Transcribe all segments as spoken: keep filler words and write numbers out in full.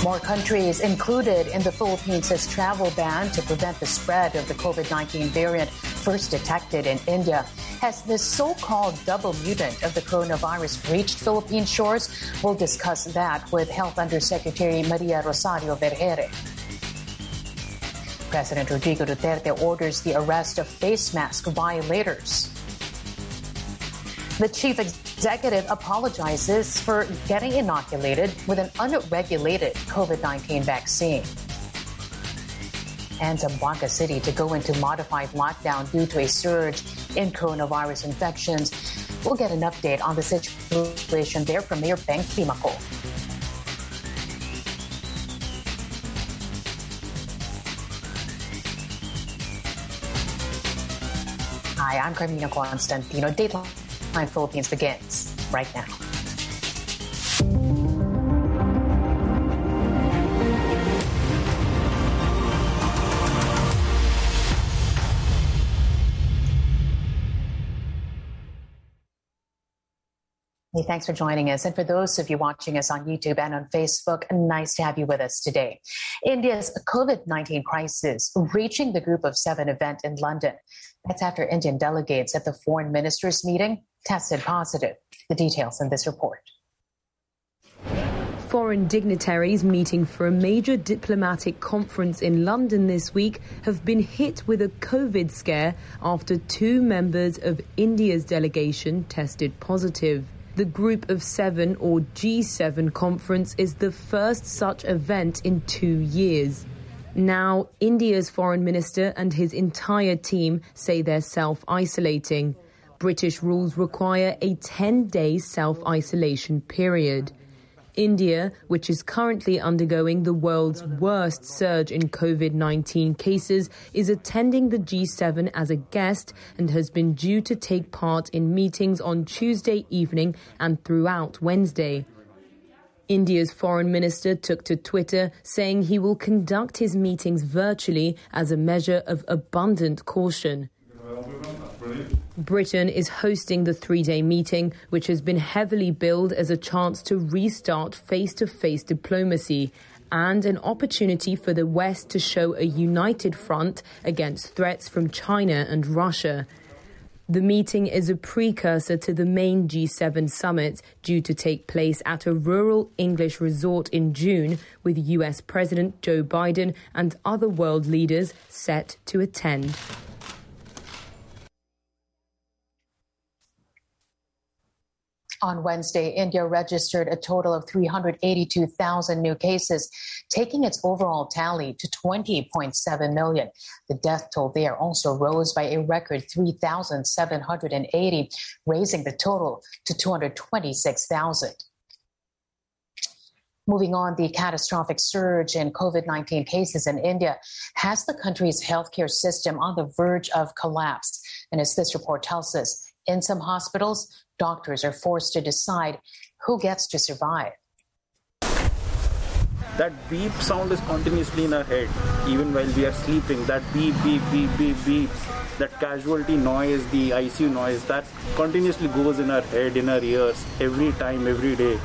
More countries included in the Philippines' travel ban to prevent the spread of the COVID nineteen variant first detected in India. Has this so-called double mutant of the coronavirus reached Philippine shores? We'll discuss that with Health Undersecretary Maria Rosario Vergeire. President Rodrigo Duterte orders the arrest of face mask violators. The chief executive apologizes for getting inoculated with an unregulated COVID nineteen vaccine. And Zamboanga City to go into modified lockdown due to a surge in coronavirus infections. We'll get an update on the situation there from Mayor Beng Pimaco. Hi, I'm Carmina Constantino. Dateline Philippines begins right now. Hey, thanks for joining us. And for those of you watching us on YouTube and on Facebook, nice to have you with us today. India's COVID nineteen crisis reaching the Group of Seven event in London. That's after Indian delegates at the foreign ministers meeting tested positive. The details in this report. Foreign dignitaries meeting for a major diplomatic conference in London this week have been hit with a COVID scare after two members of India's delegation tested positive. The Group of Seven, or G seven conference, is the first such event in two years. Now, India's foreign minister and his entire team say they're self-isolating. British rules require a ten-day self-isolation period. India, which is currently undergoing the world's worst surge in COVID nineteen cases, is attending the G seven as a guest and has been due to take part in meetings on Tuesday evening and throughout Wednesday. India's foreign minister took to Twitter saying he will conduct his meetings virtually as a measure of abundant caution. Britain is hosting the three-day meeting, which has been heavily billed as a chance to restart face-to-face diplomacy and an opportunity for the West to show a united front against threats from China and Russia. The meeting is a precursor to the main G seven summit due to take place at a rural English resort in June, with U S President Joe Biden and other world leaders set to attend. On Wednesday, India registered a total of three hundred eighty-two thousand new cases, taking its overall tally to twenty point seven million. The death toll there also rose by a record three thousand seven hundred eighty, raising the total to two hundred twenty-six thousand. Moving on, the catastrophic surge in COVID nineteen cases in India has the country's healthcare system on the verge of collapse. And as this report tells us, in some hospitals, doctors are forced to decide who gets to survive. That beep sound is continuously in our head, even while we are sleeping. That beep, beep, beep, beep, beep. That casualty noise, the I C U noise, that continuously goes in our head, in our ears, every time, every day.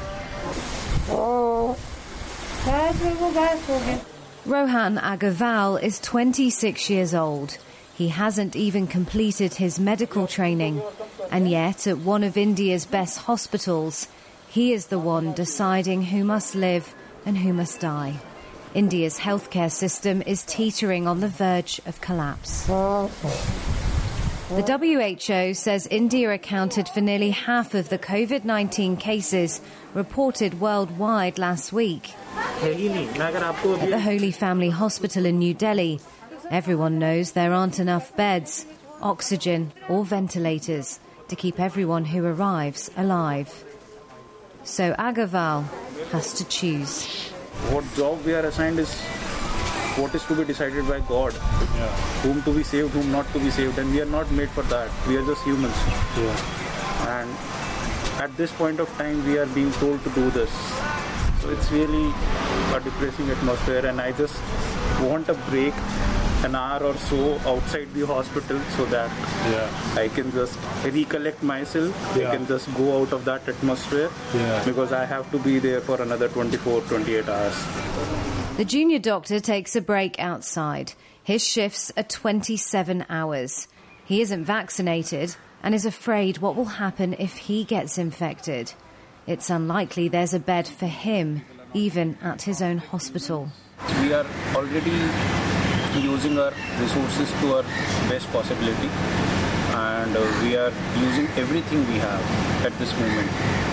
Rohan Agarwal is twenty-six years old. He hasn't even completed his medical training. And yet, at one of India's best hospitals, he is the one deciding who must live and who must die. India's healthcare system is teetering on the verge of collapse. The W H O says India accounted for nearly half of the COVID nineteen cases reported worldwide last week. At the Holy Family Hospital in New Delhi, everyone knows there aren't enough beds, oxygen or ventilators to keep everyone who arrives alive. So Agarwal has to choose. What job we are assigned is what is to be decided by God. Yeah. Whom to be saved, whom not to be saved. And we are not made for that. We are just humans. Yeah. And at this point of time, we are being told to do this. So it's really a depressing atmosphere, and I just want a break an hour or so outside the hospital so that yeah. I can just recollect myself. Yeah. I can just go out of that atmosphere yeah. because I have to be there for another twenty-four, twenty-eight hours. The junior doctor takes a break outside. His shifts are twenty-seven hours. He isn't vaccinated and is afraid what will happen if he gets infected. It's unlikely there's a bed for him, even at his own hospital. We are already using our resources to our best possibility, and uh, we are using everything we have at this moment.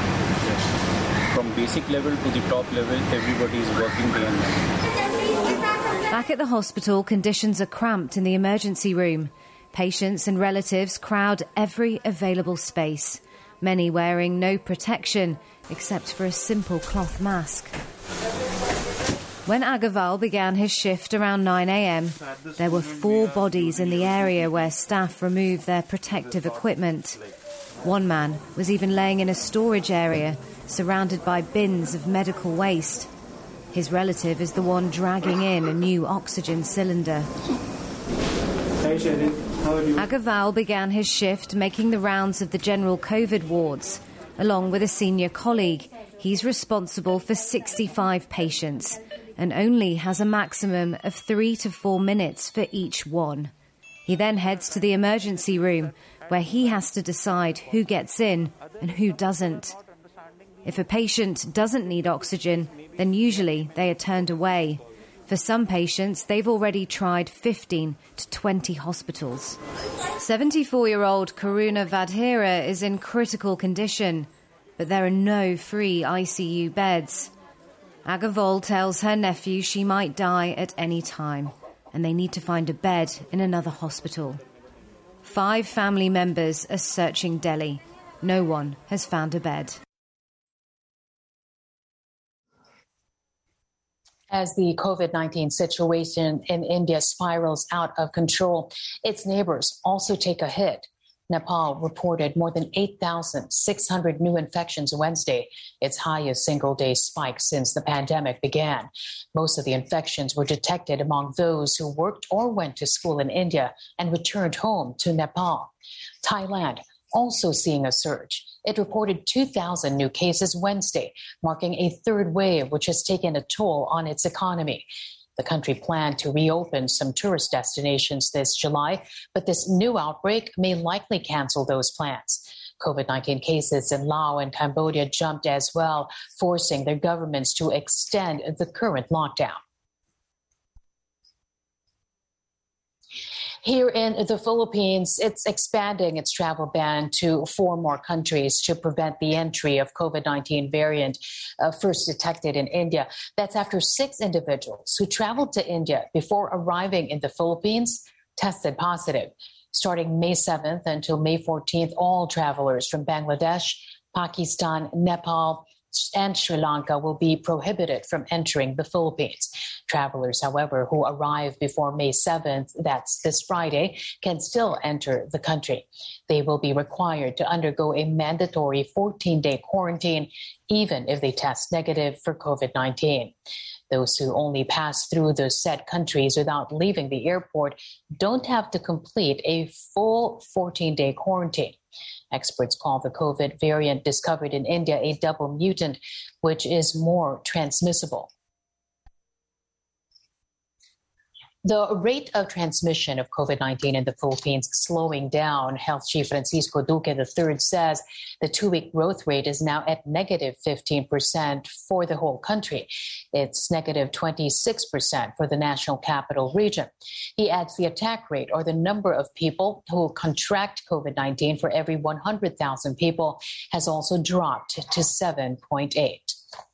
Yes. From basic level to the top level, everybody is working day and night. Back at the hospital, conditions are cramped in the emergency room. Patients and relatives crowd every available space, many wearing no protection except for a simple cloth mask. When Agarwal began his shift around nine a.m, there were four bodies in the area where staff removed their protective equipment. One man was even laying in a storage area, surrounded by bins of medical waste. His relative is the one dragging in a new oxygen cylinder. Hi, Sherry. How are you? Agarwal began his shift making the rounds of the general COVID wards. Along with a senior colleague, he's responsible for sixty-five patients and only has a maximum of three to four minutes for each one. He then heads to the emergency room, where he has to decide who gets in and who doesn't. If a patient doesn't need oxygen, then usually they are turned away. For some patients, they've already tried fifteen to twenty hospitals. seventy-four-year-old Karuna Vadhera is in critical condition, but there are no free I C U beds. Agarwal tells her nephew she might die at any time, and they need to find a bed in another hospital. Five family members are searching Delhi. No one has found a bed. As the COVID nineteen situation in India spirals out of control, its neighbors also take a hit. Nepal reported more than eight thousand six hundred new infections Wednesday, its highest single-day spike since the pandemic began. Most of the infections were detected among those who worked or went to school in India and returned home to Nepal. Thailand also seeing a surge. It reported two thousand new cases Wednesday, marking a third wave which has taken a toll on its economy. The country planned to reopen some tourist destinations this July, but this new outbreak may likely cancel those plans. COVID nineteen cases in Laos and Cambodia jumped as well, forcing their governments to extend the current lockdown. Here in the Philippines, it's expanding its travel ban to four more countries to prevent the entry of COVID nineteen variant uh, first detected in India. That's after six individuals who traveled to India before arriving in the Philippines tested positive. Starting May seventh until May fourteenth, all travelers from Bangladesh, Pakistan, Nepal, and Sri Lanka will be prohibited from entering the Philippines. Travelers, however, who arrive before May seventh, that's this Friday, can still enter the country. They will be required to undergo a mandatory fourteen-day quarantine, even if they test negative for COVID nineteen. Those who only pass through the said countries without leaving the airport don't have to complete a full fourteen-day quarantine. Experts call the COVID variant discovered in India a double mutant, which is more transmissible. The rate of transmission of COVID nineteen in the Philippines slowing down. Health Chief Francisco Duque the third says the two-week growth rate is now at negative fifteen percent for the whole country. It's negative twenty-six percent for the National Capital Region. He adds the attack rate, or the number of people who contract COVID nineteen for every one hundred thousand people, has also dropped to seven point eight.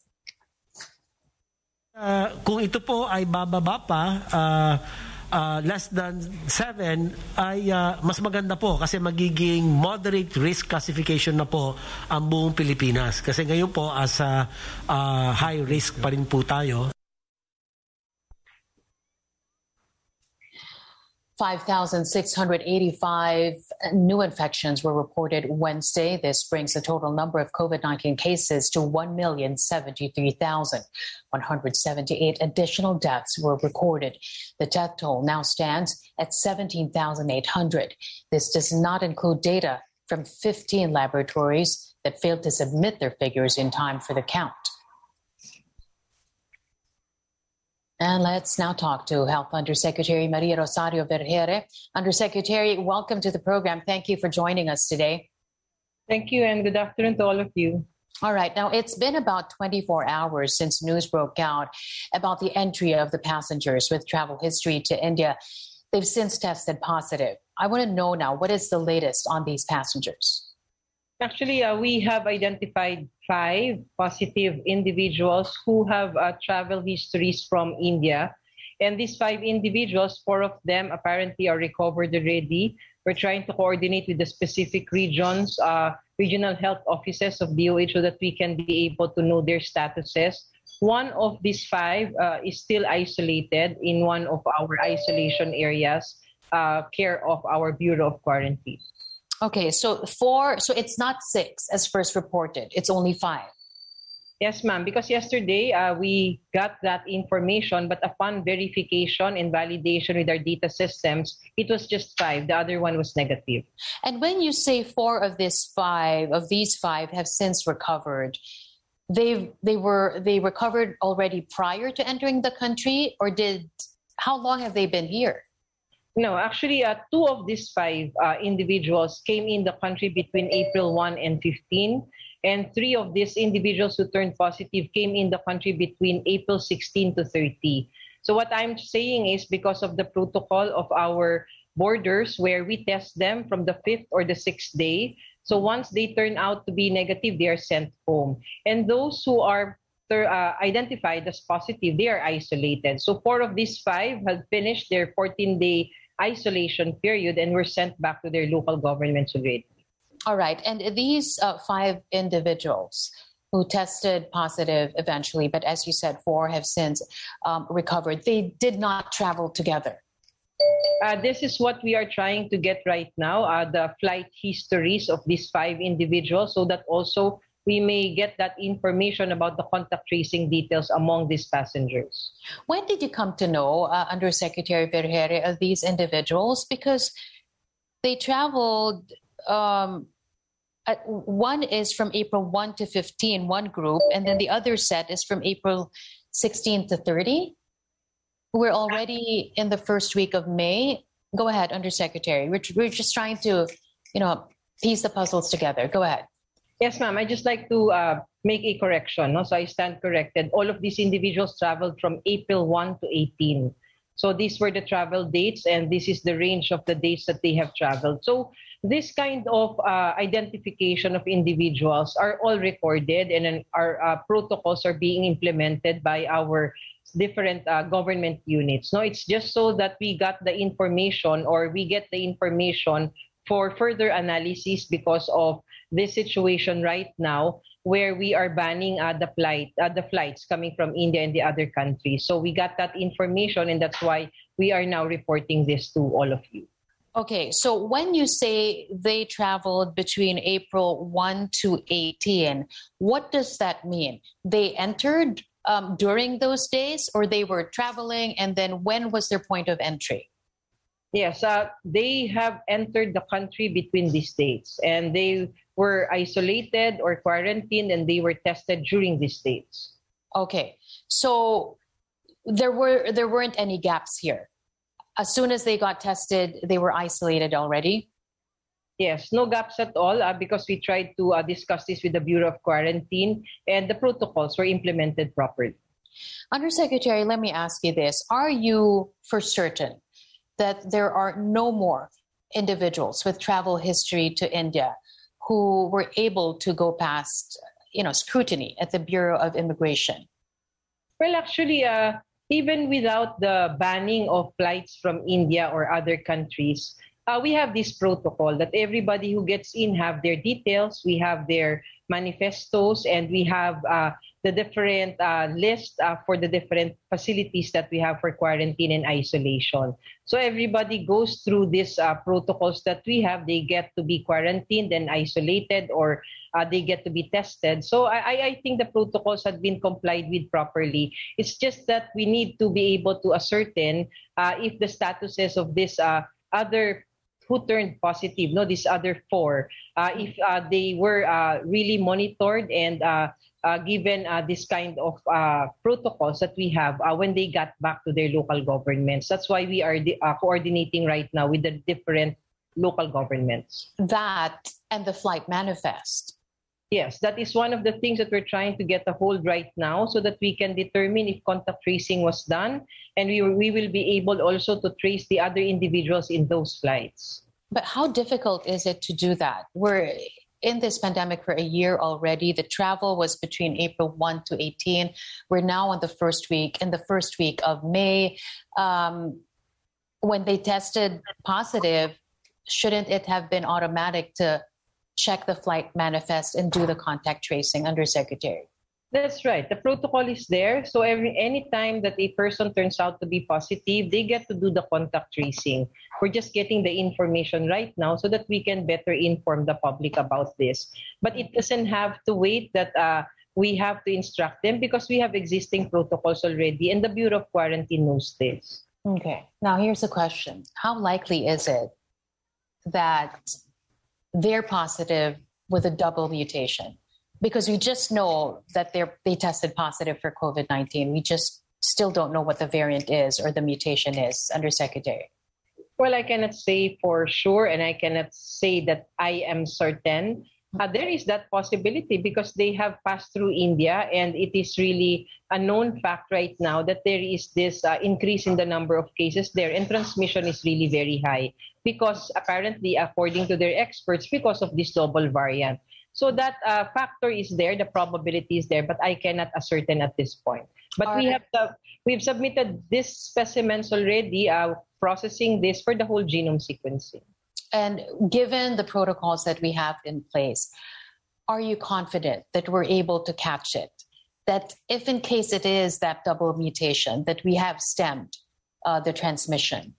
Uh, kung ito po ay bababa pa, uh, uh, less than seven, ay uh, mas maganda po kasi magiging moderate risk classification na po ang buong Pilipinas. Kasi ngayon po as uh, uh, high risk pa rin po tayo. five thousand six hundred eighty-five new infections were reported Wednesday. This brings the total number of COVID nineteen cases to one million seventy-three thousand. one hundred seventy-eight additional deaths were recorded. The death toll now stands at seventeen thousand eight hundred. This does not include data from fifteen laboratories that failed to submit their figures in time for the count. And let's now talk to Health Undersecretary Maria Rosario Vergeire. Undersecretary, welcome to the program. Thank you for joining us today. Thank you, and good afternoon to all of you. All right. Now, it's been about twenty-four hours since news broke out about the entry of the passengers with travel history to India. They've since tested positive. I want to know now, what is the latest on these passengers? Actually, uh, we have identified five positive individuals who have uh, travel histories from India. And these five individuals, four of them apparently are recovered already. We're trying to coordinate with the specific regions, uh, regional health offices of D O H so that we can be able to know their statuses. One of these five uh, is still isolated in one of our isolation areas, uh, care of our Bureau of Quarantine. Okay, so four, so it's not six as first reported, it's only five. Yes, ma'am, because yesterday uh, we got that information, but upon verification and validation with our data systems, it was just five. The other one was negative. And when you say four of these five, of these five have since recovered, they they were they recovered already prior to entering the country, or did, how long have they been here? No, actually, uh, two of these five uh, individuals came in the country between April first and fifteenth, and three of these individuals who turned positive came in the country between April sixteenth to thirtieth. So what I'm saying is because of the protocol of our borders where we test them from the fifth or the sixth day, so once they turn out to be negative, they are sent home. And those who are uh, identified as positive, they are isolated. So four of these five have finished their fourteen-day isolation period and were sent back to their local governments already. All right. And these uh, five individuals who tested positive eventually, but as you said, four have since um, recovered, they did not travel together. Uh, this is what we are trying to get right now, uh, the flight histories of these five individuals, so that also we may get that information about the contact tracing details among these passengers. When did you come to know, uh, Undersecretary Vergeire, of these individuals? Because they traveled, um, at, one is from April first to fifteenth, one group, and then the other set is from April sixteenth to thirtieth. We're already in the first week of May. Go ahead, Undersecretary. We're, we're just trying to, you know, piece the puzzles together. Go ahead. Yes, ma'am. I'd just like to uh, make a correction. No? So I stand corrected. All of these individuals traveled from April first to eighteenth. So these were the travel dates, and this is the range of the dates that they have traveled. So this kind of uh, identification of individuals are all recorded, and our uh, protocols are being implemented by our different uh, government units. No, it's just so that we got the information, or we get the information for further analysis because of this situation right now where we are banning uh, the flight, uh, the flights coming from India and the other countries. So we got that information, and that's why we are now reporting this to all of you. Okay, so when you say they traveled between April first to eighteenth, what does that mean? They entered um, during those days, or they were traveling, and then when was their point of entry? Yes, uh, they have entered the country between these dates, and they were isolated or quarantined, and they were tested during these dates. Okay, so there were there weren't any gaps here. As soon as they got tested, they were isolated already? Yes, no gaps at all uh, because we tried to uh, discuss this with the Bureau of Quarantine, and the protocols were implemented properly. Undersecretary, let me ask you this. Are you for certain that there are no more individuals with travel history to India who were able to go past, you know, scrutiny at the Bureau of Immigration? Well, actually, uh, even without the banning of flights from India or other countries, uh, we have this protocol that everybody who gets in have their details, we have their manifestos, and we have uh, the different uh, list uh, for the different facilities that we have for quarantine and isolation. So everybody goes through these uh, protocols that we have. They get to be quarantined and isolated, or uh, they get to be tested. So I, I think the protocols have been complied with properly. It's just that we need to be able to ascertain uh, if the statuses of this uh, other who turned positive, no, these other four, uh, if uh, they were uh, really monitored and uh, uh, given uh, this kind of uh, protocols that we have uh, when they got back to their local governments. That's why we are uh, coordinating right now with the different local governments. That and the flight manifest. Yes, that is one of the things that we're trying to get a hold right now so that we can determine if contact tracing was done, and we, we will be able also to trace the other individuals in those flights. But how difficult is it to do that? We're in this pandemic for a year already. The travel was between April first to eighteenth. We're now on the first week, in the first week of May. Um, when they tested positive, shouldn't it have been automatic to check the flight manifest and do the contact tracing, Undersecretary? That's right. The protocol is there. So every any time that a person turns out to be positive, they get to do the contact tracing. We're just getting the information right now so that we can better inform the public about this. But it doesn't have to wait that uh, we have to instruct them, because we have existing protocols already, and the Bureau of Quarantine knows this. Okay. Now here's a question. How likely is it that they're positive with a double mutation? Because we just know that they they tested positive for COVID nineteen. We just still don't know what the variant is or the mutation is, Undersecretary. Well, I cannot say for sure, and I cannot say that I am certain. Uh, there is that possibility because they have passed through India, and it is really a known fact right now that there is this uh, increase in the number of cases there, and transmission is really very high because apparently, according to their experts, because of this double variant. So that uh, factor is there, the probability is there, but I cannot ascertain at this point. But All we right. have uh, we've submitted these specimens already, uh, processing this for the whole genome sequencing. And given the protocols that we have in place, are you confident that we're able to catch it? That if in case it is that double mutation, that we have stemmed uh, the transmission?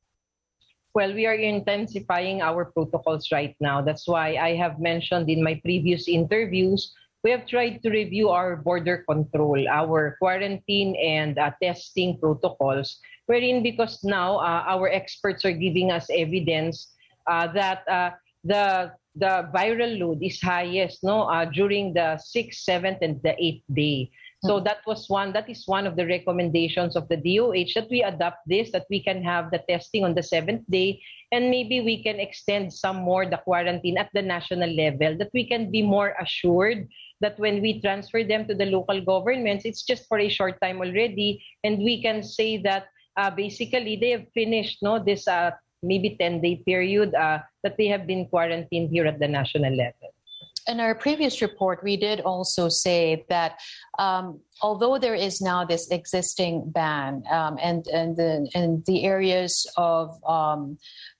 Well, we are intensifying our protocols right now. That's why I have mentioned in my previous interviews, we have tried to review our border control, our quarantine and uh, testing protocols, wherein because now uh, our experts are giving us evidence uh, that uh, the the viral load is highest no, uh, during the sixth, seventh, and the eighth day. So that was one, that is one of the recommendations of the D O H, that we adopt this, that we can have the testing on the seventh day, and maybe we can extend some more the quarantine at the national level, that we can be more assured that when we transfer them to the local governments, it's just for a short time already, and we can say that uh, basically they have finished no, this uh, maybe ten-day period uh, that they have been quarantined here at the national level. In our previous report, we did also say that um, although there is now this existing ban um, and, and, the, and the areas of um,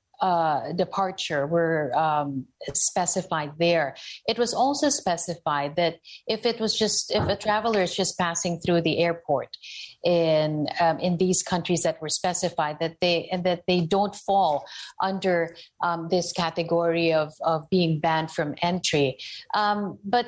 uh, departure were um, specified there, it was also specified that if it was just, if a traveler is just passing through the airport in um, in these countries that were specified, that they and that they don't fall under um, this category of, of being banned from entry. Um, but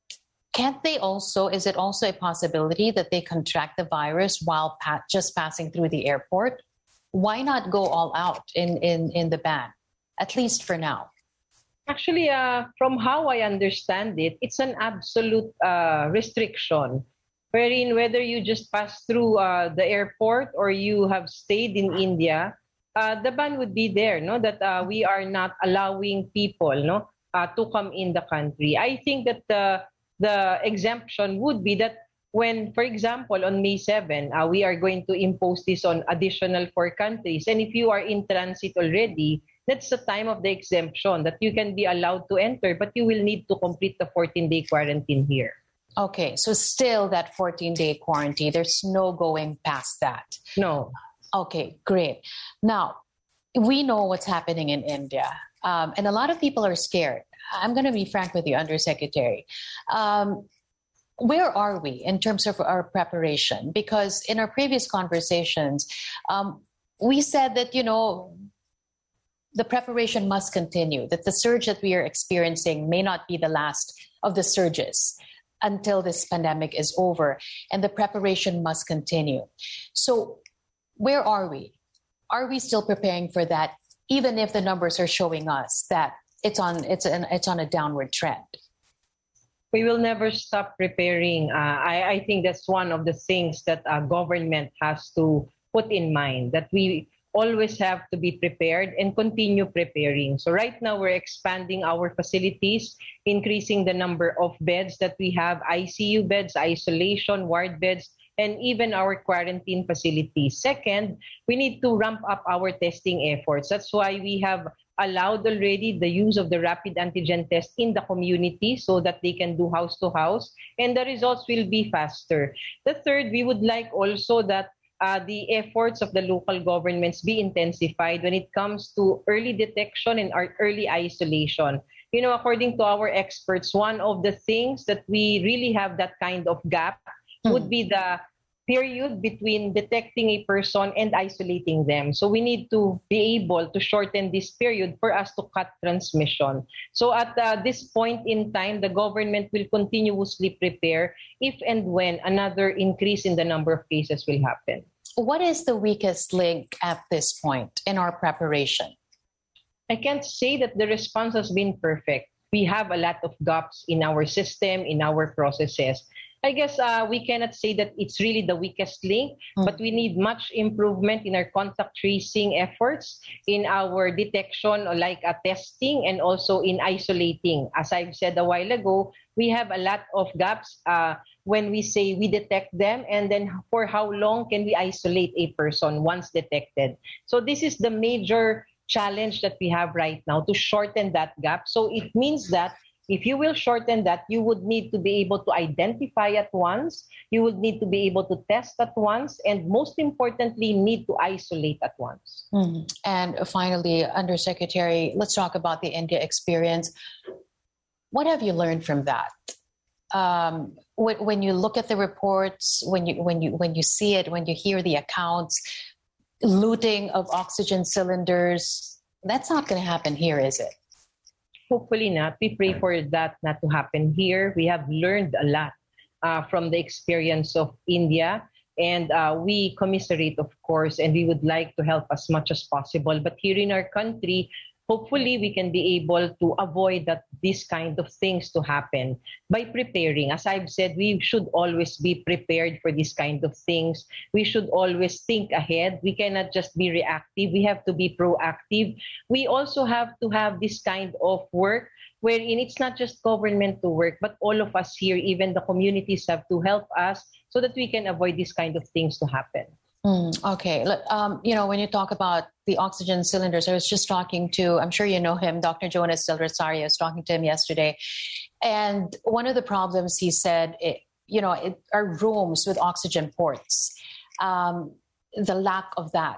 can't they also, is it also a possibility that they contract the virus while pa- just passing through the airport? Why not go all out in, in, in the ban, at least for now? Actually, uh, from how I understand it, it's an absolute uh, restriction, wherein whether you just pass through uh, the airport or you have stayed in India, uh, the ban would be there, no? That uh, we are not allowing people no, uh, to come in the country. I think that the, the exemption would be that when, for example, on May seventh, uh, we are going to impose this on additional four countries. And if you are in transit already, that's the time of the exemption that you can be allowed to enter, but you will need to complete the fourteen-day quarantine here. Okay, so still that fourteen-day quarantine, there's no going past that. No. Okay, great. Now, we know what's happening in India, um, and a lot of people are scared. I'm going to be frank with you, Undersecretary. Um, where are we in terms of our preparation? Because in our previous conversations, um, we said that, you know, the preparation must continue, that the surge that we are experiencing may not be the last of the surges until this pandemic is over, and the preparation must continue. So where are we? Are we still preparing for that, even if the numbers are showing us that it's on it's an, it's on a downward trend? We will never stop preparing. Uh, I, I think that's one of the things that uh, government has to put in mind, that we always have to be prepared and continue preparing. So right now we're expanding our facilities, increasing the number of beds that we have, I C U beds, isolation, ward beds, and even our quarantine facilities. Second, we need to ramp up our testing efforts. That's why we have allowed already the use of the rapid antigen test in the community so that they can do house to house, and the results will be faster. The third, we would like also that uh, the efforts of the local governments be intensified when it comes to early detection and our early isolation. You know, according to our experts, one of the things that we really have that kind of gap would be the period between detecting a person and isolating them. So we need to be able to shorten this period for us to cut transmission. So at uh, this point in time, the government will continuously prepare if and when another increase in the number of cases will happen. What is the weakest link at this point in our preparation? I can't say that the response has been perfect. We have a lot of gaps in our system, in our processes. I guess uh, we cannot say that it's really the weakest link, mm. but we need much improvement in our contact tracing efforts, in our detection, or like uh, testing, and also in isolating. As I've said a while ago, we have a lot of gaps uh, when we say we detect them, and then for how long can we isolate a person once detected. So this is the major challenge that we have right now, to shorten that gap. So it means that if you will shorten that, you would need to be able to identify at once, you would need to be able to test at once, and most importantly, need to isolate at once. Mm-hmm. And finally, Undersecretary, let's talk about the India experience. What have you learned from that? Um, when, when you look at the reports, when you when you when you see it, when you hear the accounts, looting of oxygen cylinders, that's not going to happen here, is it? Hopefully not. We pray for that not to happen here. We have learned a lot uh, from the experience of India, and uh, we commiserate, of course, and we would like to help as much as possible. But here in our country, hopefully we can be able to avoid that this kind of things to happen by preparing. As I've said, we should always be prepared for this kind of things. We should always think ahead. We cannot just be reactive. We have to be proactive. We also have to have this kind of work wherein it's not just government to work, but all of us here, even the communities, have to help us so that we can avoid this kind of things to happen. Mm, okay. Look, um, you know, when you talk about the oxygen cylinders, I was just talking to, I'm sure you know him, Doctor Jonas Del Rosario. I was talking to him yesterday. And one of the problems, he said, it, you know, it, are rooms with oxygen ports, um, the lack of that.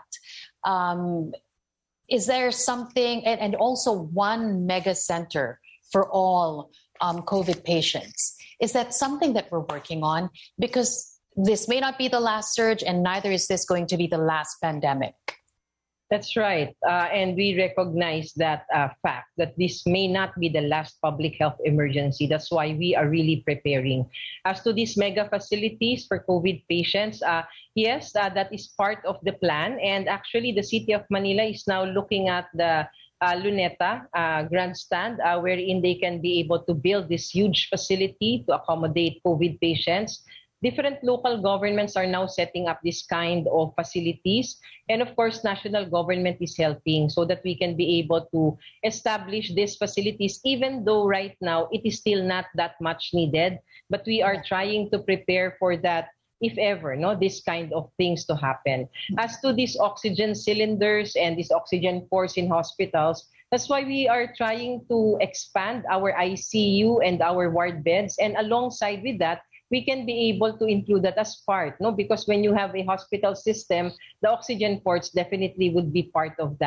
Um, is there something, and, and also one mega center for all um, COVID patients? Is that something that we're working on? Because this may not be the last surge, and neither is this going to be the last pandemic. That's right. Uh, and we recognize that uh, fact, that this may not be the last public health emergency. That's why we are really preparing. As to these mega facilities for COVID patients, uh, yes, uh, that is part of the plan. And actually, the City of Manila is now looking at the Uh, Luneta uh, grandstand, uh, wherein they can be able to build this huge facility to accommodate COVID patients. Different local governments are now setting up this kind of facilities. And of course, national government is helping so that we can be able to establish these facilities, even though right now it is still not that much needed. But we are trying to prepare for that, if ever, no, this kind of things to happen. As to these oxygen cylinders and these oxygen ports in hospitals, that's why we are trying to expand our I C U and our ward beds. And alongside with that, we can be able to include that as part, no? Because when you have a hospital system, the oxygen ports definitely would be part of that.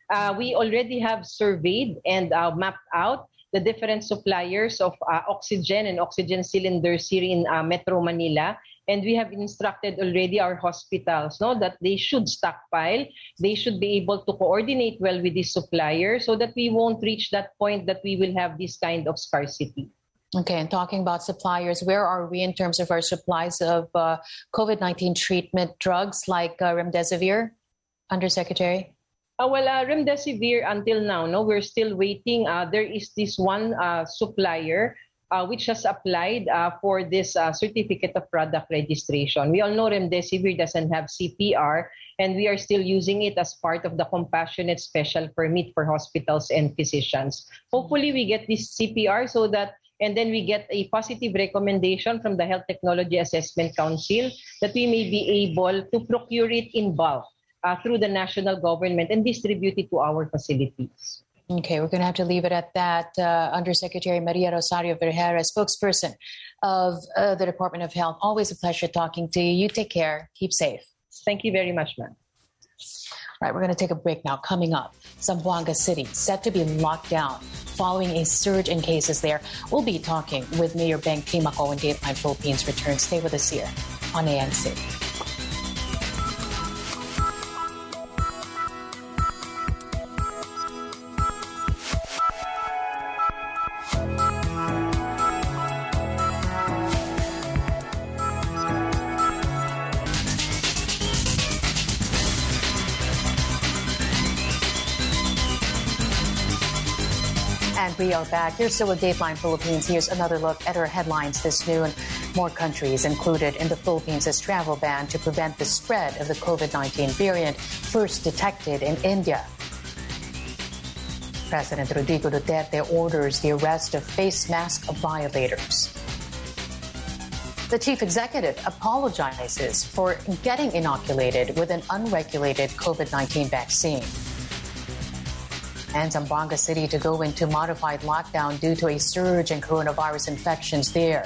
Uh, we already have surveyed and uh, mapped out the different suppliers of uh, oxygen and oxygen cylinders here in uh, Metro Manila. And we have instructed already our hospitals, no, that they should stockpile. They should be able to coordinate well with these suppliers so that we won't reach that point that we will have this kind of scarcity. Okay, and talking about suppliers, where are we in terms of our supplies of uh, COVID nineteen treatment drugs like uh, Remdesivir, Undersecretary? Uh, well, uh, Remdesivir until now, no, we're still waiting. Uh, there is this one uh, supplier Uh, which has applied uh, for this uh, certificate of product registration. We all know Remdesivir doesn't have C P R, and we are still using it as part of the compassionate special permit for hospitals and physicians. Hopefully we get this C P R so that, and then we get a positive recommendation from the Health Technology Assessment Council that we may be able to procure it in bulk uh, through the national government and distribute it to our facilities. Okay, we're going to have to leave it at that. Uh, Undersecretary Maria Rosario Vergara, spokesperson of uh, the Department of Health. Always a pleasure talking to you. You take care. Keep safe. Thank you very much, ma'am. All right, we're going to take a break now. Coming up, Zamboanga City set to be locked down following a surge in cases there. We'll be talking with Mayor Beng Climaco when Dateline Philippines returns. Stay with us here on A N C. We are back. You're still with Dateline Philippines. Here's another look at our headlines this noon. More countries included in the Philippines' travel ban to prevent the spread of the COVID nineteen variant first detected in India. President Rodrigo Duterte orders the arrest of face mask violators. The chief executive apologizes for getting inoculated with an unregulated COVID nineteen vaccine. And Zamboanga City to go into modified lockdown due to a surge in coronavirus infections there.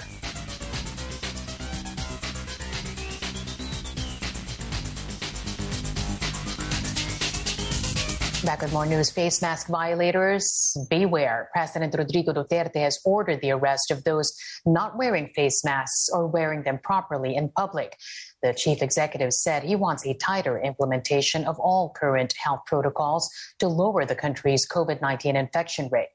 Back with more news. Face mask violators, beware. President Rodrigo Duterte has ordered the arrest of those not wearing face masks or wearing them properly in public. The chief executive said he wants a tighter implementation of all current health protocols to lower the country's COVID nineteen infection rate.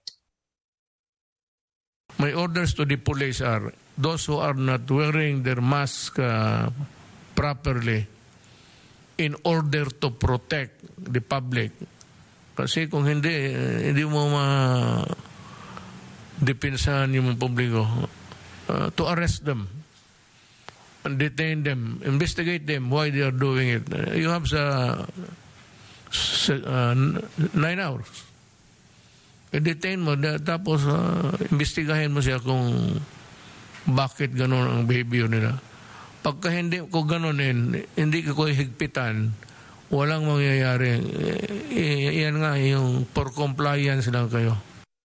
My orders to the police are those who are not wearing their mask uh, properly in order to protect the public. Kasi kung hindi, hindi mo ma-depensahan yung publiko, uh, to arrest them. And detain them, investigate them why they are doing it. You have uh, uh, nine hours. I-detain mo, tapos uh, investigahin mo siya kung bakit gano'n ang behavior nila. Pagka hindi ko gano'n, hindi ko higpitan, walang mangyayari. Iyan nga, yung for compliance lang kayo.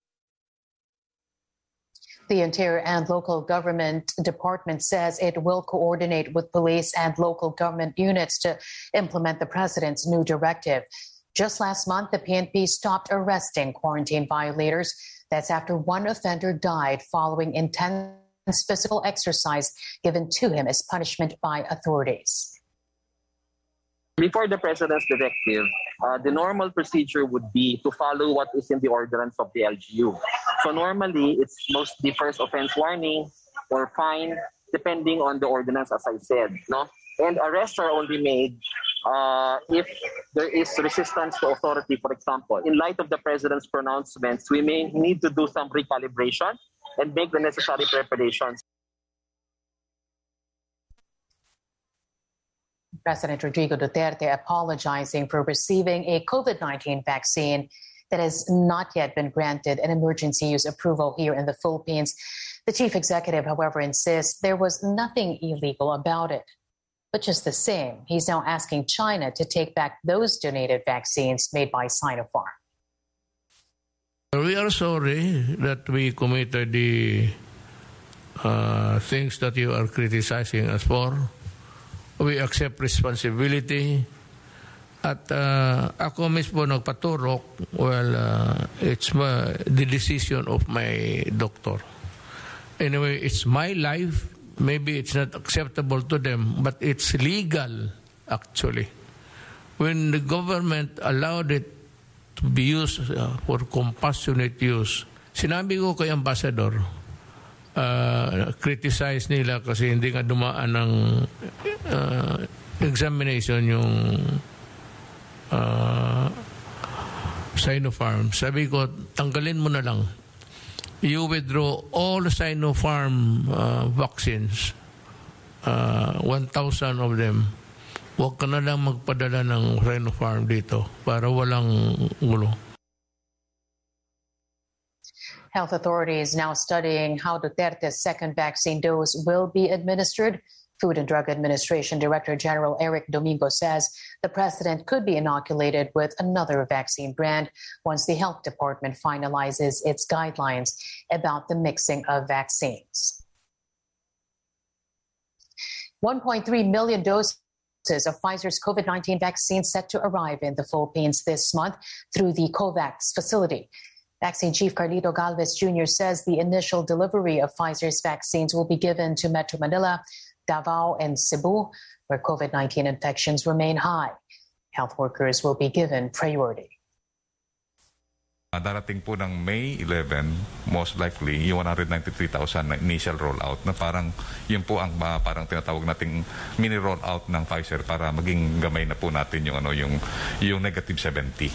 The Interior and Local Government Department says it will coordinate with police and local government units to implement the president's new directive. Just last month, the P N P stopped arresting quarantine violators. That's after one offender died following intense physical exercise given to him as punishment by authorities. Before the President's directive, uh, the normal procedure would be to follow what is in the ordinance of the L G U. So normally, it's mostly first offense warning or fine, depending on the ordinance, as I said. No, and arrests are only made uh, if there is resistance to authority. For example, in light of the President's pronouncements, we may need to do some recalibration and make the necessary preparations. President Rodrigo Duterte apologizing for receiving a COVID nineteen vaccine that has not yet been granted an emergency use approval here in the Philippines. The chief executive, however, insists there was nothing illegal about it. But just the same, he's now asking China to take back those donated vaccines made by Sinopharm. We are sorry that we committed the uh, things that you are criticizing us for. We accept responsibility, At uh, ako mismo nagpaturok, well, uh, it's uh, the decision of my doctor. Anyway, it's my life. Maybe it's not acceptable to them, but it's legal, actually. When the government allowed it to be used uh, for compassionate use, sinabi ko kay Ambassador, uh, criticize nila kasi hindi nga dumaan ng uh, examination yung Uh, Sinopharm. Sabi ko, tanggalin mo na lang. You withdraw all Sinopharm uh, vaccines, uh, one thousand of them. Huwag ka na lang magpadala ng Sinopharm dito para walang gulo. Health authorities now studying how Duterte's second vaccine dose will be administered. Food and Drug Administration Director General Eric Domingo says the president could be inoculated with another vaccine brand once the health department finalizes its guidelines about the mixing of vaccines. one point three million doses of Pfizer's COVID nineteen vaccine set to arrive in the Philippines this month through the COVAX facility. Vaccine Chief Carlito Galvez Junior says the initial delivery of Pfizer's vaccines will be given to Metro Manila, Davao, and Cebu, where COVID nineteen infections remain high. Health workers will be given priority. Darating po ng May eleven, most likely, yung one hundred ninety-three thousand na initial rollout na parang yun po ang uh, parang tinatawag nating mini rollout ng Pfizer para maging gamay na po natin yung ano yung yung negative seventy.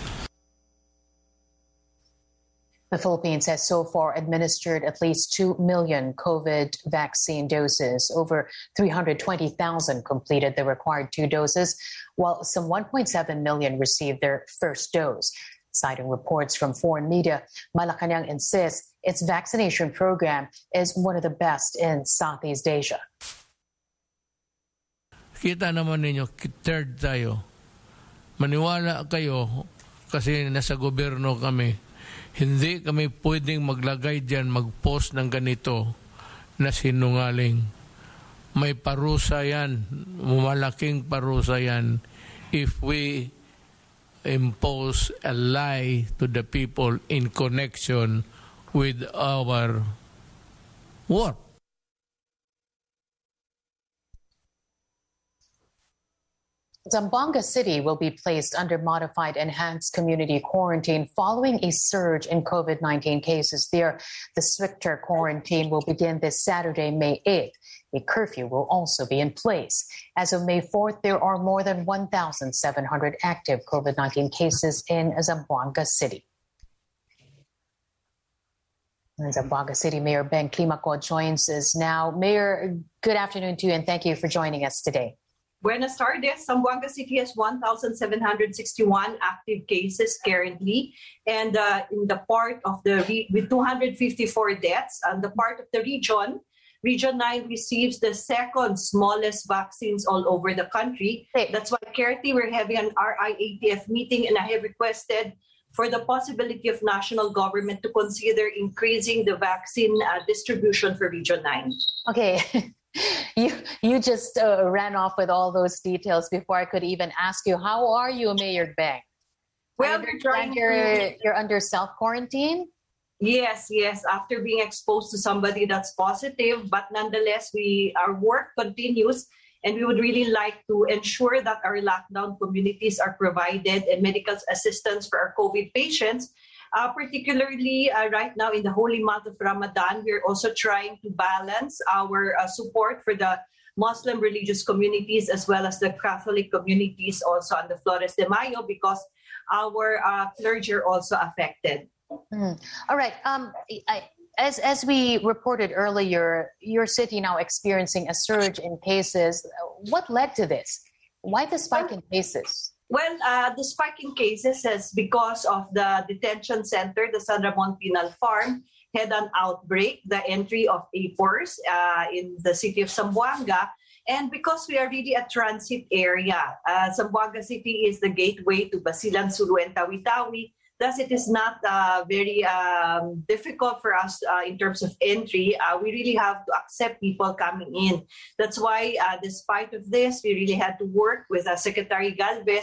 The Philippines has so far administered at least two million COVID vaccine doses. Over three hundred twenty thousand completed the required two doses, while some one point seven million received their first dose. Citing reports from foreign media, Malacanang insists its vaccination program is one of the best in Southeast Asia. Kita naman ninyo, third tayo. Maniwala kayo kasi nasa gobyerno kami. Hindi kami pwedeng maglagay dyan, mag-post ng ganito na sinungaling. May parusa yan, malaking parusa yan if we impose a lie to the people in connection with our work. Zamboanga City will be placed under modified enhanced community quarantine following a surge in COVID nineteen cases there. The stricter quarantine will begin this Saturday, May eighth. A curfew will also be in place. As of May fourth, there are more than one thousand seven hundred active COVID nineteen cases in Zamboanga City. And Zamboanga City Mayor Ben Climaco joins us now. Mayor, good afternoon to you and thank you for joining us today. Buenas tardes. Zamboanga City has one thousand seven hundred sixty-one active cases currently, and uh, in the part of the re- with two hundred fifty-four deaths, and the part of the region, Region nine receives the second smallest vaccines all over the country. That's why currently we're having an R I A T F meeting, and I have requested for the possibility of national government to consider increasing the vaccine uh, distribution for Region nine. Okay. You you just uh, ran off with all those details before I could even ask you. How are you, Mayor Beng? Well, we're trying you're, to... you're under self-quarantine? Yes, yes, after being exposed to somebody that's positive, but nonetheless, we our work continues, and we would really like to ensure that our lockdown communities are provided and medical assistance for our COVID patients. Uh, particularly uh, right now in the holy month of Ramadan, we're also trying to balance our uh, support for the Muslim religious communities as well as the Catholic communities also on the Flores de Mayo because our uh, clergy are also affected. Mm. All right. Um, I, as as we reported earlier, your city now experiencing a surge in cases. What led to this? Why the spike in cases? Well, uh, the spike in cases is because of the detention center, the San Ramon Penal Farm, had an outbreak, the entry of A P O R S uh, in the city of Zamboanga. And because we are really a transit area, uh, Zamboanga City is the gateway to Basilan, Sulu, and Tawi-Tawi. Thus, it is not uh, very um, difficult for us uh, in terms of entry. Uh, we really have to accept people coming in. That's why, uh, despite of this, we really had to work with uh, Secretary Galvez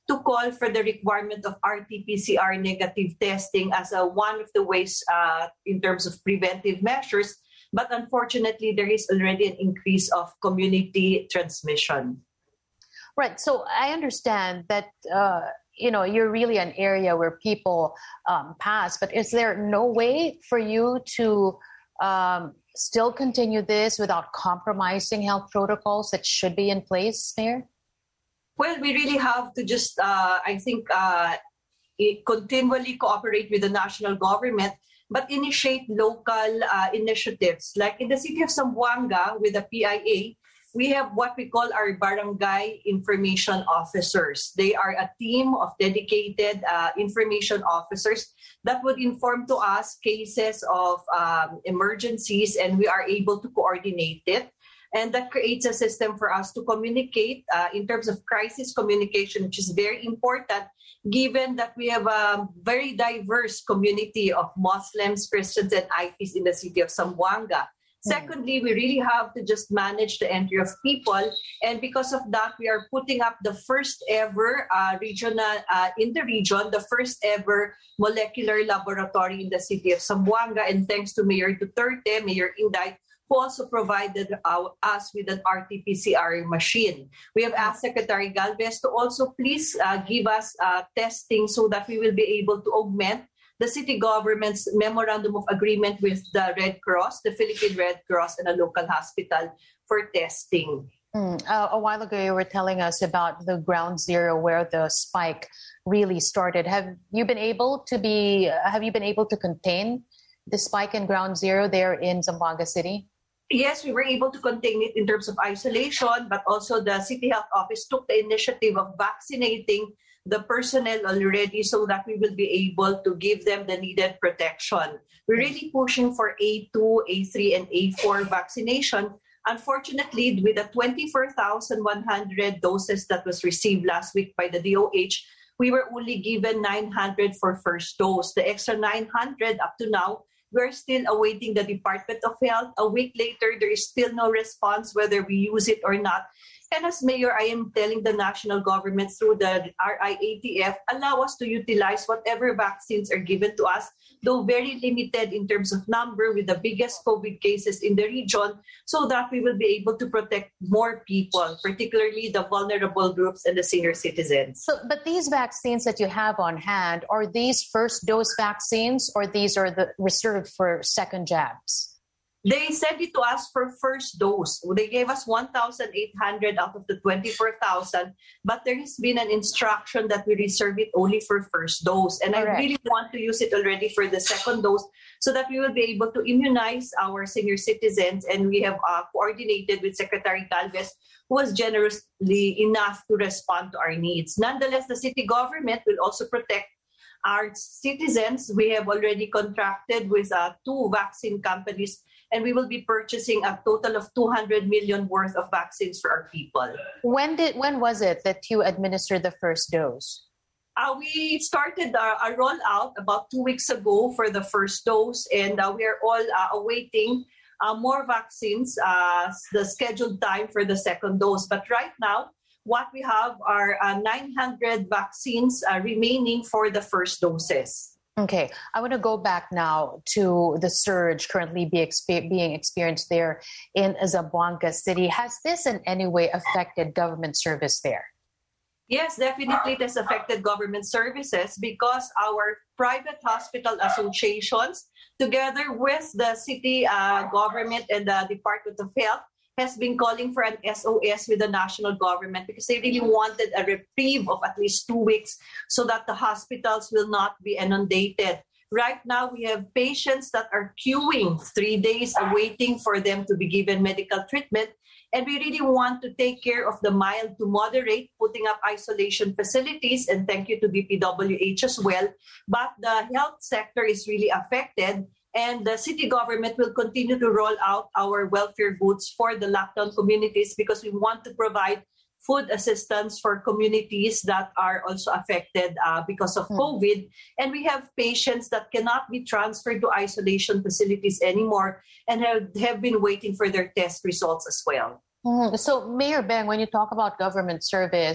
to call for the requirement of R T P C R negative testing as a, one of the ways uh, in terms of preventive measures. But unfortunately, there is already an increase of community transmission. Right. So I understand that, uh, you know, you're really an area where people um, pass, but is there no way for you to um, still continue this without compromising health protocols that should be in place, Mayor? Well, we really have to just, uh, I think, uh, continually cooperate with the national government, but initiate local uh, initiatives. Like in the city of Zamboanga with the P I A, we have what we call our barangay information officers. They are a team of dedicated uh, information officers that would inform to us cases of um, emergencies, and we are able to coordinate it. And that creates a system for us to communicate uh, in terms of crisis communication, which is very important, given that we have a very diverse community of Muslims, Christians, and I Ts in the city of Zamboanga. Secondly, we really have to just manage the entry of people. And because of that, we are putting up the first ever uh, regional, uh, in the region, the first ever molecular laboratory in the city of Zamboanga. And thanks to Mayor Duterte, Mayor Inday, who also provided uh, us with an R T P C R machine. We have asked Secretary Galvez to also please uh, give us uh, testing so that we will be able to augment the city government's memorandum of agreement with the Red Cross, the Philippine Red Cross, and a local hospital for testing. Mm, uh, a while ago, you were telling us about the ground zero where the spike really started. Have you been able to be? Have you been able to contain the spike in ground zero there in Zamboanga City? Yes, we were able to contain it in terms of isolation, but also the City Health Office took the initiative of vaccinating the personnel already so that we will be able to give them the needed protection. We're really pushing for A two, A three, and A four vaccination. Unfortunately, with the twenty-four thousand one hundred doses that was received last week by the D O H, we were only given nine hundred for first dose. The extra nine hundred up to now, we're still awaiting the Department of Health. A week later, there is still no response whether we use it or not. And as mayor, I am telling the national government through the R I A T F, allow us to utilize whatever vaccines are given to us, though very limited in terms of number with the biggest COVID cases in the region, so that we will be able to protect more people, particularly the vulnerable groups and the senior citizens. So, but these vaccines that you have on hand, are these first dose vaccines or these are the reserved for second jabs? They sent it to us for first dose. They gave us one thousand eight hundred out of the twenty-four thousand, but there has been an instruction that we reserve it only for first dose. And Correct. I really want to use it already for the second dose so that we will be able to immunize our senior citizens. And we have uh, coordinated with Secretary Galvez, who was generously enough to respond to our needs. Nonetheless, the city government will also protect our citizens. We have already contracted with uh, two vaccine companies, and we will be purchasing a total of two hundred million worth of vaccines for our people. When did when was it that you administered the first dose? Uh, we started our, our rollout about two weeks ago for the first dose, and uh, we are all uh, awaiting uh, more vaccines, uh, the scheduled time for the second dose. But right now, what we have are uh, nine hundred vaccines uh, remaining for the first doses. Okay, I want to go back now to the surge currently be expe- being experienced there in Zamboanga City. Has this in any way affected government service there? Yes, definitely it has affected government services because our private hospital associations, together with the city uh, government and the Department of Health, has been calling for an S O S with the national government because they really wanted a reprieve of at least two weeks so that the hospitals will not be inundated. Right now, we have patients that are queuing three days awaiting for them to be given medical treatment. And we really want to take care of the mild to moderate, putting up isolation facilities. And thank you to D P W H as well. But the health sector is really affected. And the city government will continue to roll out our welfare goods for the lockdown communities because we want to provide food assistance for communities that are also affected uh, because of COVID. And we have patients that cannot be transferred to isolation facilities anymore and have, have been waiting for their test results as well. Mm, so, Mayor Beng, when you talk about government service,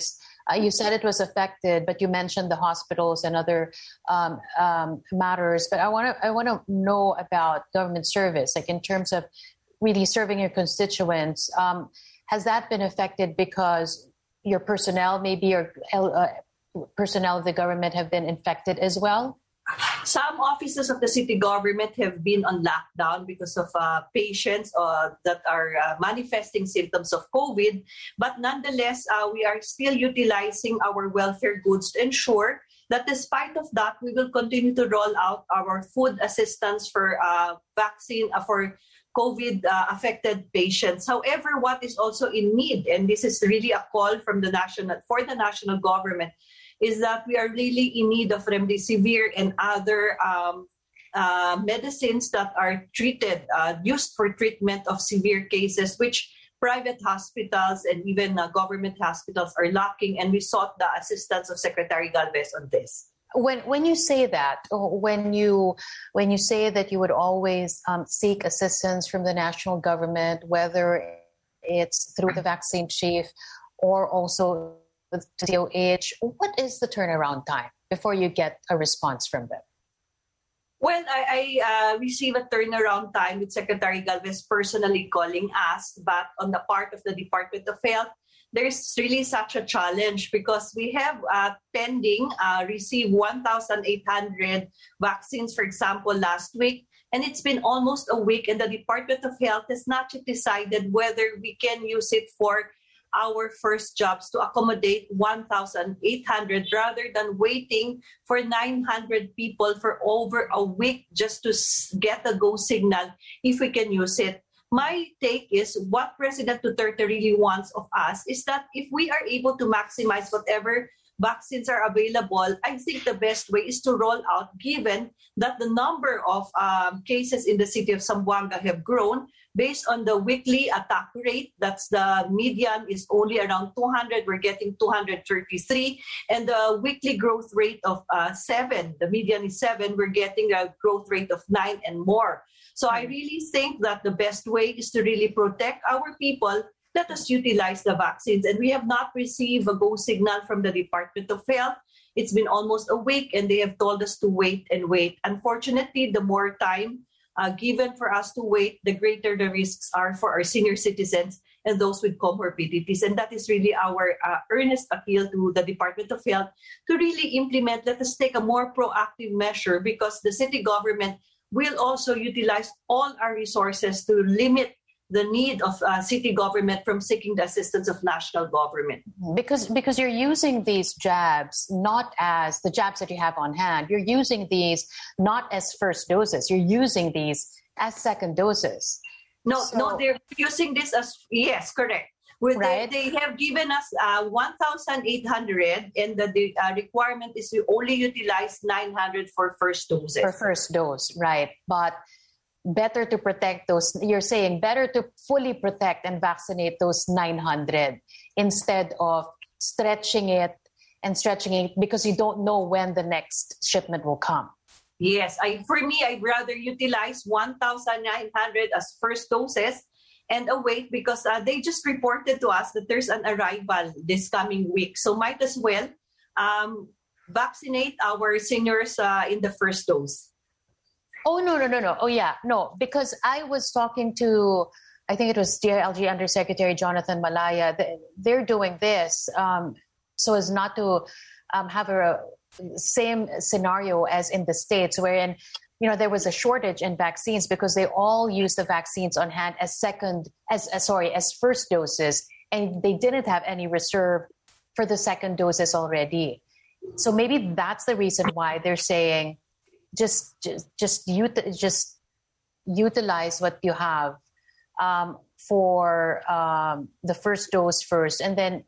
Uh, you said it was affected, but you mentioned the hospitals and other um, um, matters. But I want to I want to know about government service, like in terms of really serving your constituents. Um, has that been affected because your personnel, maybe your uh, personnel of the government, have been infected as well? Some offices of the city government have been on lockdown because of uh, patients uh, that are uh, manifesting symptoms of COVID. But nonetheless, uh, we are still utilizing our welfare goods to ensure that despite of that, we will continue to roll out our food assistance for uh, vaccine, uh, for COVID-affected uh, patients. However, what is also in need, and this is really a call from the national for the national government, is that we are really in need of remdesivir and other um, uh, medicines that are treated, uh, used for treatment of severe cases, which private hospitals and even uh, government hospitals are lacking. And we sought the assistance of Secretary Galvez on this. When when you say that, when you when you say that you would always um, seek assistance from the national government, whether it's through the vaccine chief or also with D O H, what is the turnaround time before you get a response from them? Well, I, I uh, receive a turnaround time with Secretary Galvez personally calling us, but on the part of the Department of Health, there's really such a challenge because we have uh, pending, uh, received one thousand eight hundred vaccines, for example, last week. And it's been almost a week and the Department of Health has not yet decided whether we can use it for our first jobs to accommodate one thousand eight hundred rather than waiting for nine hundred people for over a week just to get a go signal if we can use it. My take is what President Duterte really wants of us is that if we are able to maximize whatever vaccines are available, I think the best way is to roll out, given that the number of um, cases in the city of Zamboanga have grown based on the weekly attack rate. That's the median is only around two hundred. We're getting two hundred thirty-three. And the weekly growth rate of uh, seven, the median is seven. We're getting a growth rate of nine and more. So I really think that the best way is to really protect our people. Let us utilize the vaccines. And we have not received a go signal from the Department of Health. It's been almost a week and they have told us to wait and wait. Unfortunately, the more time uh, given for us to wait, the greater the risks are for our senior citizens and those with comorbidities. And that is really our uh, earnest appeal to the Department of Health to really implement, let us take a more proactive measure because the city government will also utilize all our resources to limit the need of uh, city government from seeking the assistance of national government. Because because you're using these jabs not as the jabs that you have on hand. You're using these not as first doses. You're using these as second doses. No, so, no, they're using this as, yes, correct. With right. they, they have given us uh, one thousand eight hundred and the, the uh, requirement is to only utilize nine hundred for first doses. For first dose, right. But better to protect those, you're saying better to fully protect and vaccinate those nine hundred instead of stretching it and stretching it because you don't know when the next shipment will come. Yes, I for me, I'd rather utilize one thousand nine hundred as first doses and await because uh, they just reported to us that there's an arrival this coming week. So might as well um, vaccinate our seniors uh, in the first dose. Oh, no, no, no, no. Oh, yeah. No, because I was talking to, I think it was D I L G Undersecretary Jonathan Malaya. They're doing this um, so as not to um, have a same scenario as in the States wherein, you know, there was a shortage in vaccines because they all used the vaccines on hand as second, as, as sorry, as first doses. And they didn't have any reserve for the second doses already. So maybe that's the reason why they're saying, Just, just, just, ut- just utilize what you have um, for um, the first dose first, and then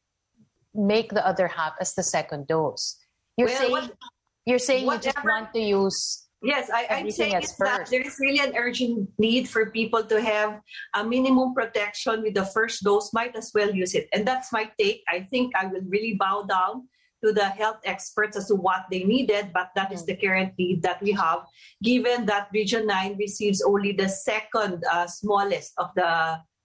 make the other half as the second dose. You're well, saying what, you're saying whatever, you just want to use. Yes, I, I'm saying is that there is really an urgent need for people to have a minimum protection with the first dose. Might as well use it, and that's my take. I think I will really bow down to the health experts as to what they needed, but that is the current need that we have, given that Region nine receives only the second uh, smallest of the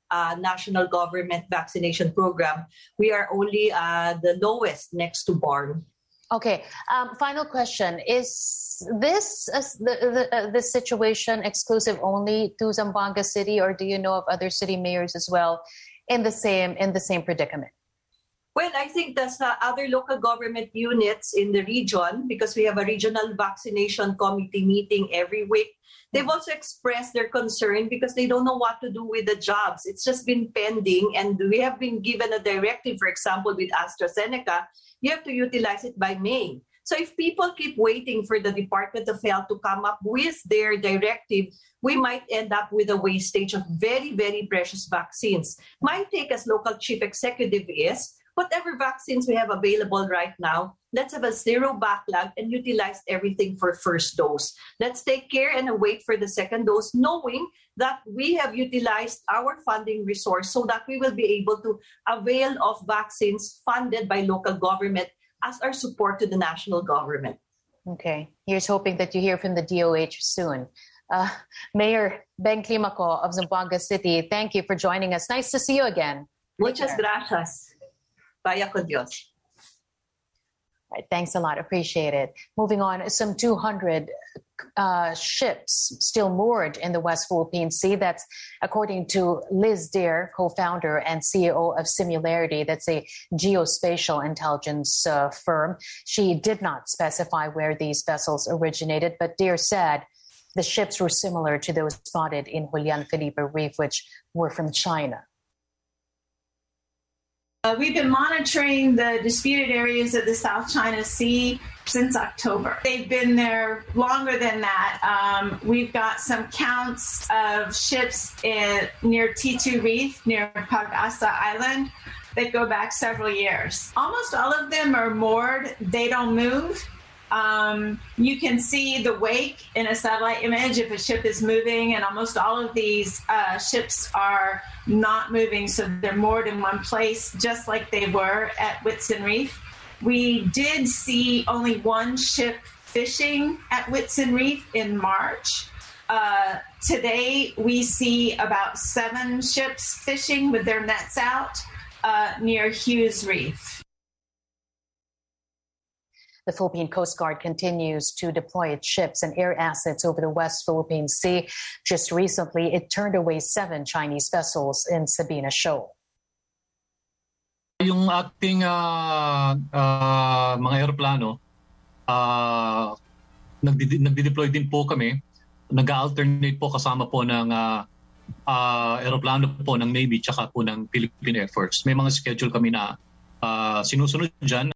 uh, national government vaccination program, we are only uh, the lowest next to B A R M. Okay. Um, final question: is this uh, the the, uh, this situation exclusive only to Zamboanga City, or do you know of other city mayors as well in the same in the same predicament? Well, I think there's uh, other local government units in the region, because we have a regional vaccination committee meeting every week. They've also expressed their concern because they don't know what to do with the jobs. It's just been pending, and we have been given a directive, for example, with AstraZeneca, you have to utilize it by May. So if people keep waiting for the Department of Health to come up with their directive, we might end up with a wastage of very, very precious vaccines. My take as local chief executive is, whatever vaccines we have available right now, let's have a zero backlog and utilize everything for first dose. Let's take care and wait for the second dose, knowing that we have utilized our funding resource so that we will be able to avail of vaccines funded by local government as our support to the national government. Okay. Here's hoping that you hear from the D O H soon. Uh, Mayor Ben Climaco of Zamboanga City, thank you for joining us. Nice to see you again. Muchas gracias. Vaya con Dios. All right, thanks a lot. Appreciate it. Moving on, some two hundred uh, ships still moored in the West Philippine Sea. That's according to Liz Deer, co-founder and C E O of Similarity. That's a geospatial intelligence uh, firm. She did not specify where these vessels originated, but Deer said the ships were similar to those spotted in Julian Felipe Reef, which were from China. Uh, we've been monitoring the disputed areas of the South China Sea since October. They've been there longer than that. Um, we've got some counts of ships in, near T two Reef, near Pag-asa Island, that go back several years. Almost all of them are moored. They don't move. Um, you can see the wake in a satellite image if a ship is moving, and almost all of these uh, ships are not moving, so they're moored in one place, just like they were at Whitsun Reef. We did see only one ship fishing at Whitsun Reef in March. Uh, today, we see about seven ships fishing with their nets out uh, near Hughes Reef. The Philippine Coast Guard continues to deploy its ships and air assets over the West Philippine Sea. Just recently, it turned away seven Chinese vessels in Sabina Shoal. Yung ating uh, uh, mga aeroplano, uh, nagde-deploy din po kami. Nag-alternate po kasama po ng uh, uh, aeroplano po ng Navy tsaka po ng Philippine Air Force. May mga schedule kami na uh, sinusunod dyan.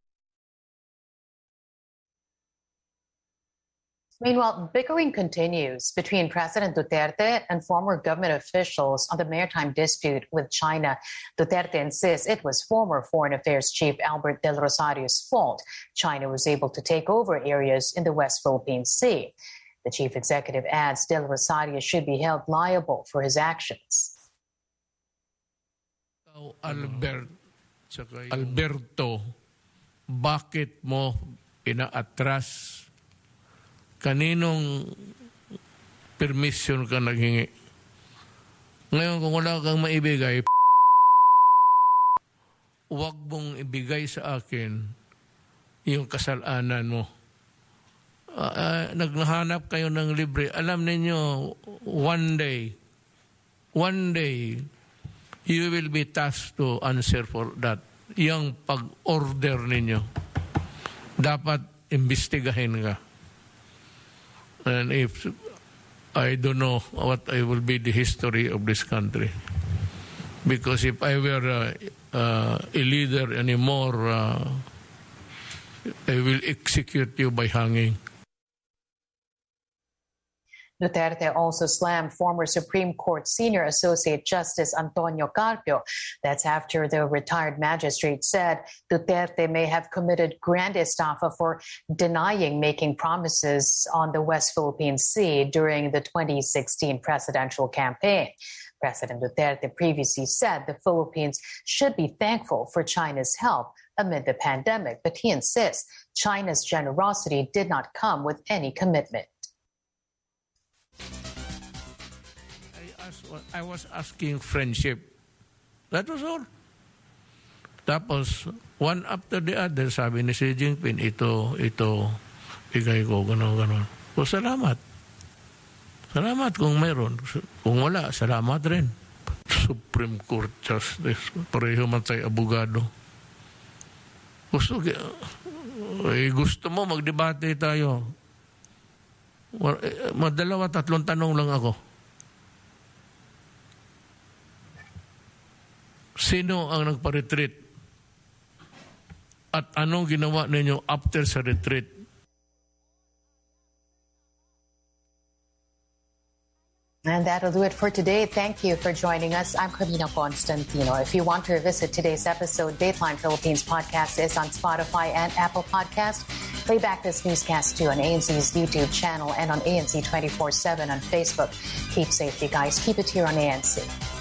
Meanwhile, bickering continues between President Duterte and former government officials on the maritime dispute with China. Duterte insists it was former Foreign Affairs Chief Albert Del Rosario's fault China was able to take over areas in the West Philippine Sea. The chief executive adds Del Rosario should be held liable for his actions. Albert, Alberto, bakit mo inaatras? Kaninong permission ka naghingi? Ngayon, kung wala kang maibigay, huwag mong ibigay sa akin yung kasalanan mo. Uh, uh, naghahanap kayo ng libre. Alam ninyo, one day, one day, you will be tasked to answer for that. Yung pag-order ninyo, dapat imbestigahin ka. And if I don't know what I will be the history of this country, because if I were uh, uh, a leader anymore, uh, I will execute you by hanging. Duterte also slammed former Supreme Court Senior Associate Justice Antonio Carpio. That's after the retired magistrate said Duterte may have committed grand estafa for denying making promises on the West Philippine Sea during the twenty sixteen presidential campaign. President Duterte previously said the Philippines should be thankful for China's help amid the pandemic, but he insists China's generosity did not come with any commitment. I, asked, I was asking friendship. That was all. Tapos, one after the other, sabi ni Xi Jinping, ito, ito, bigay ko, gano'n, gano'n. O, salamat. Salamat kung mayroon. Kung wala, salamat rin. Supreme Court Justice, pareho man tayo abogado. Gusto, eh, gusto mo, magdebate tayo. Madalawa, tatlong tanong lang ako. Sino ang nagpa-retreat? At anong ginawa ninyo after sa retreat? And that'll do it for today. Thank you for joining us. I'm Carmina Constantino. If you want to revisit today's episode, Dateline Philippines podcast is on Spotify and Apple Podcast. Play back this newscast too on A N C's YouTube channel and on A N C twenty-four seven on Facebook. Keep safe, you guys. Keep it here on A N C.